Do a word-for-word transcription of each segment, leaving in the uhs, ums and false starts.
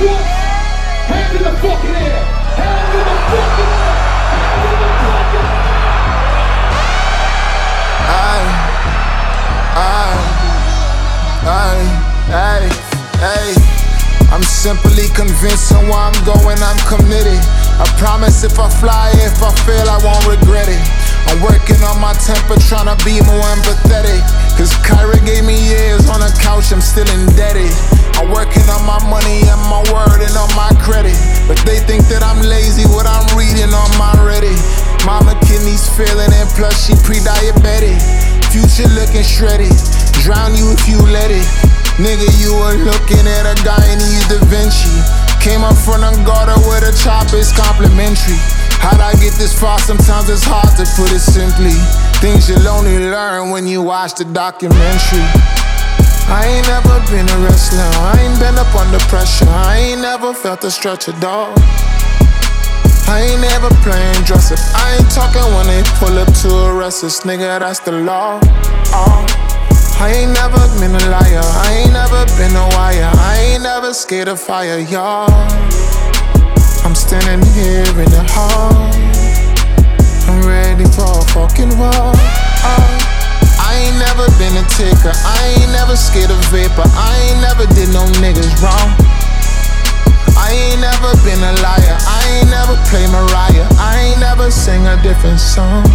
what? Hands in the fucking air. Hands in the fucking air. Hands in the fucking air. Aye, aye, aye, aye, aye. I'm simply convinced on where I'm going, I'm committed. I promise if I fly, if I fail, I won't regret it. I'm working on my temper, tryna be more empathetic. Cause Kyra gave me years on the couch, I'm still indebted. I'm working on my money and my word and on my credit. But they think that I'm lazy, what I'm reading on my Reddit. Mama kidneys failing and plus she pre-diabetic. Future looking shredded, drown you if you let it. Nigga, you were looking at a Guyanese Da Vinci. Came up from Angola where the chop is complimentary. How'd I get this far? Sometimes it's hard to put it simply. Things you'll only learn when you watch the documentary. I ain't never been a wrestler, I ain't been up under pressure, I ain't never felt a stretch of dog. I ain't never playing dress up, I ain't talking when they pull up to arrest us, nigga, that's the law. Oh. I ain't never been a liar, I ain't never been a wire, I ain't never scared of fire, y'all. I'm standing here in the hall, I'm ready for a fucking war. Oh. I ain't never been a taker, I ain't never scared of vapor, I ain't never did no niggas wrong. I ain't never been a liar, I ain't never play Mariah, I ain't never sing a different song.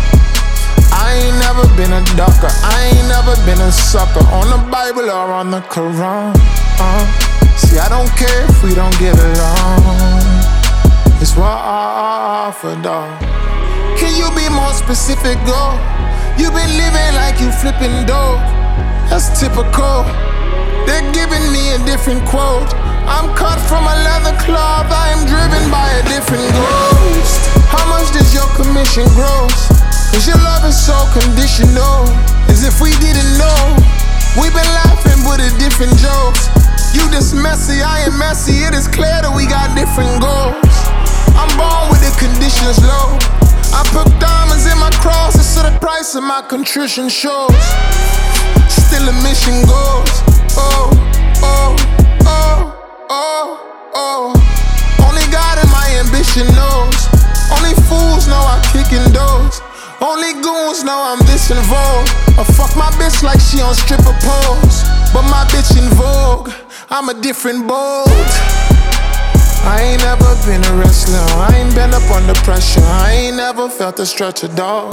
I ain't never been a ducker, I ain't never been a sucker on the Bible or on the Quran. Uh, see, I don't care if we don't get along. It's war for dog. Can you be more specific, girl? You been living like you flipping dope. That's typical. They're giving me a different quote. I'm cut from a leather cloth, I am driven by a different ghost. How much does your commission gross? Cause your love is so conditional, as if we didn't know. We've been laughing with a different jokes. You this messy, I am messy, it is clear that we got different goals. I'm born with the conditions low. I put diamonds in my crosses so the price of my contrition shows. Still a mission goes. Oh, oh, oh, oh, oh. Only God and my ambition knows. Only fools know I kick in doors. Only goons know I'm this involved. I fuck my bitch like she on stripper poles. But my bitch in vogue, I'm a different boat. I ain't never been a wrestler, I ain't been up under pressure, I ain't never felt a stretch of dog.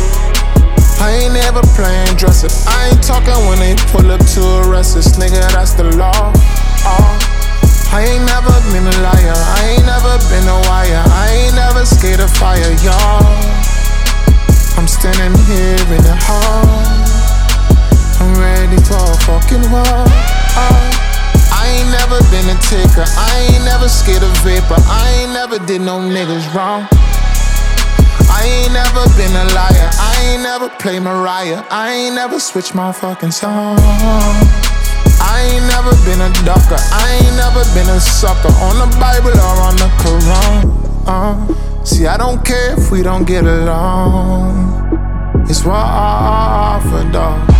I ain't never playing dress up, I ain't talking when they pull up to arrest us, nigga, that's the law. Oh. I ain't never been a liar, I ain't never been a wire, I ain't never scared of fire, y'all. I'm standing here in the hall, I'm ready for a fucking war. Oh. I ain't never been a taker, I ain't never scared of vapor, I ain't never did no niggas wrong. I ain't never been a liar, I ain't never play Mariah, I ain't never switch my fucking song. I ain't never been a ducker, I ain't never been a sucker on the Bible or on the Quran. Uh, see, I don't care if we don't get along. It's war for dog.